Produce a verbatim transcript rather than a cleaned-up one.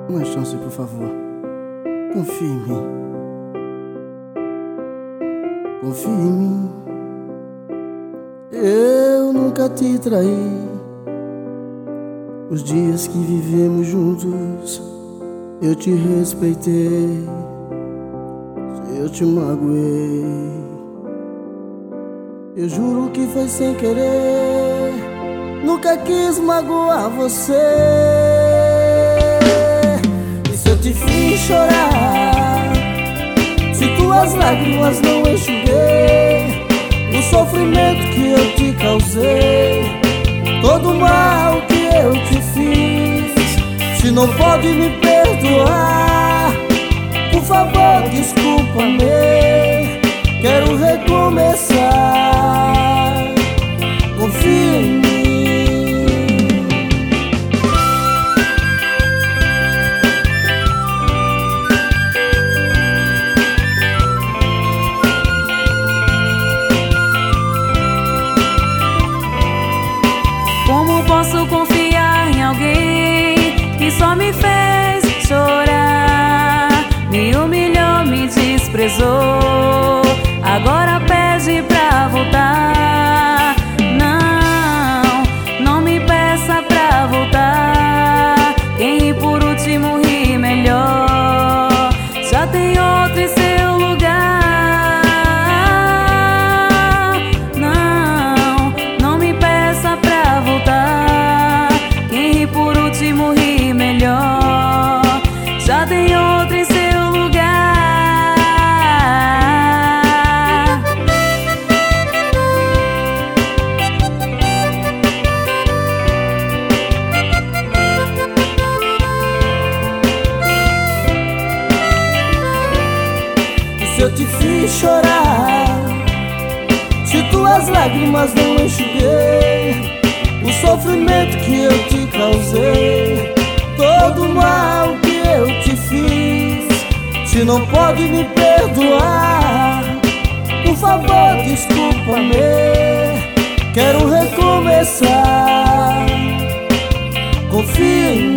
Uma chance, por favor. Confie em mim. Confie em mim. Eu nunca te traí. Os dias que vivemos juntos, eu te respeitei. Se eu te magoei, eu juro que foi sem querer. Nunca quis magoar você. E se eu te fiz chorar, se tuas lágrimas não enxuguei, o sofrimento que eu te causei, todo o mal que eu te fiz, se não pode me perdoar, por favor desculpa-me, quero recomeçar. Confia em mim. Como posso confiar em alguém que só me fez chorar, me humilhou, me desprezou, agora pede pra voltar? Não, não me peça pra voltar. Quem ri por último ri melhor. Já tem outro em seu lugar. Não, não me peça pra voltar. Quem ri por último ri melhor. Já tem outro em seu lugar. Se eu te fiz chorar, se tuas lágrimas não enxuguei, o sofrimento que eu te causei, todo o mal que eu te fiz, se não pode me perdoar, por favor desculpa-me, quero recomeçar. Confia em mim.